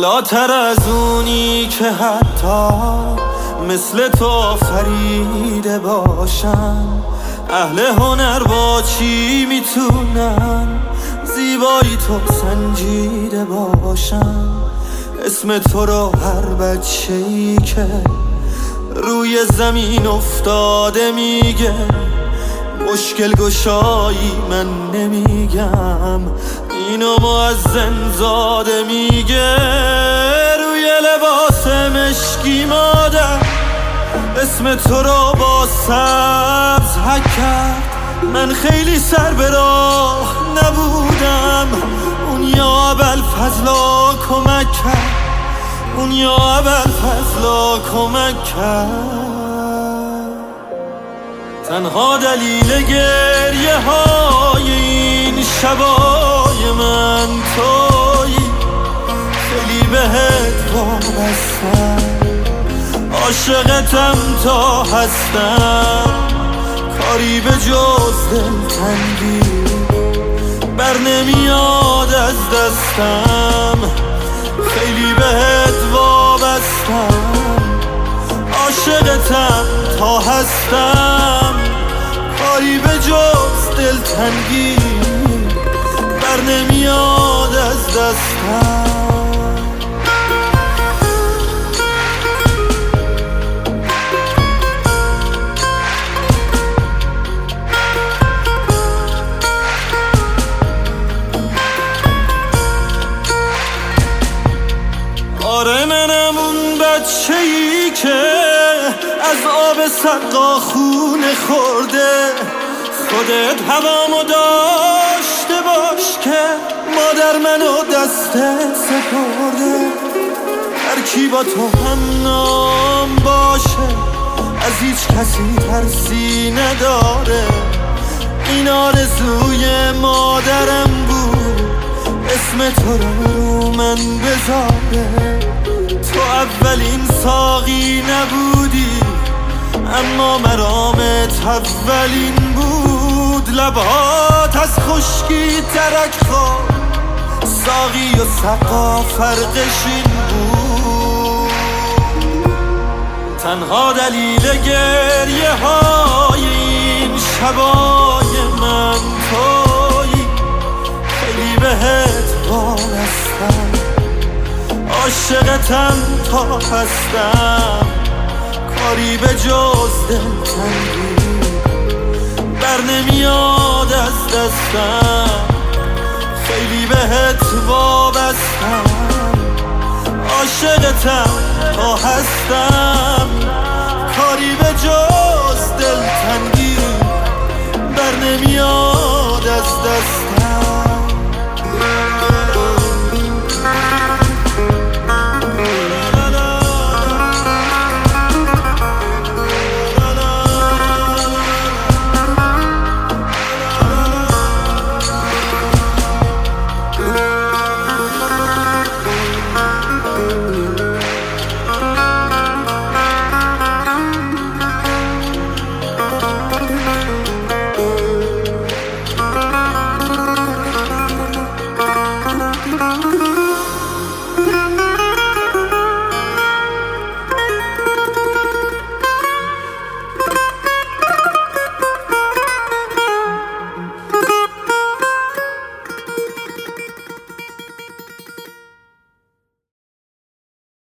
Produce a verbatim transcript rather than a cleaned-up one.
بالاتر از اونی که حتی مثل تو خریده باشم. اهل هنر با چی میتونن زیبایی تو سنجیده باشم. اسم تو رو هر بچه‌ای که روی زمین افتاده میگه. مشکل گشایی من نمیگم، اینو مؤذن زاده میگه. روی لباس مشکی مادر اسم تو رو با سبز حک کرد. من خیلی سر به راه نبودم، اون یا ابوالفضلا کمک کرد. اون یا ابوالفضلا کمک کرد. تنها دلیل گریه های این شبای من تویی. خیلی بهت وابستم، عاشقتم تا هستم. کاری به جز دلتنگی بر نمیاد از دستم. خیلی بهت وابستم، عاشقتم تا هستم. کاری به جز دلتنگی بر نمیاد از دستم. آره منم اون بچه‌ای که از آب سقا خونه خورده. خودت هوامو داشته باش که مادر منو دستت سپرده. هر کی با تو هم نام باشه از هیچ کسی ترسی نداره. این آرزوی مادرم بود، اسم تو رو رو من بذاره. تو اولین ساقی نبودی، اما مرامت اولین بود. لبهات از خشکی ترک خواه، ساقی و سقا فرقش این بود. تنها دلیل گریه های این شبای من تویی. خیلی بهت وابستم، عاشقتم تا هستم. کاری به جز دلتنگی بر نمیاد از دستم. خیلی بهت وابستم، عاشقتم تا هستم. کاری به جز دلتنگی بر نمیاد از دستم.